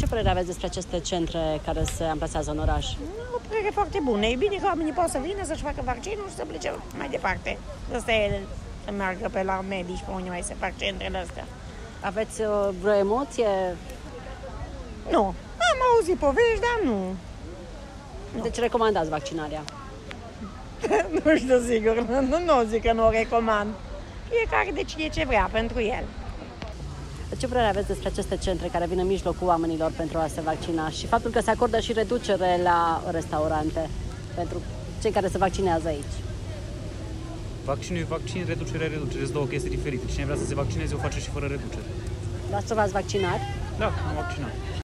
părere aveți despre aceste centre care se amplasează în oraș? O părere foarte bună. E bine că oamenii pot să vină să-și facă vaccinul și să plece mai departe. Asta e să meargă pe la medici, pe unde mai se fac centrele astea. Aveți vreo emoție? Nu. Am auzit povești, dar nu. Deci recomandați vaccinarea? Nu știu sigur. Nu zic că nu o recomand. Fiecare decide ce vrea pentru el. Ce părere aveți despre aceste centre care vin în mijlocul oamenilor pentru a se vaccina și faptul că se acordă și reducere la restaurante pentru cei care se vaccinează aici? Vaccinul e vaccin, reducerea e reducere. Sunt două chestii diferite. Cine vrea să se vaccineze o face și fără reducere. V-ați vaccinat? Da, am vaccinat.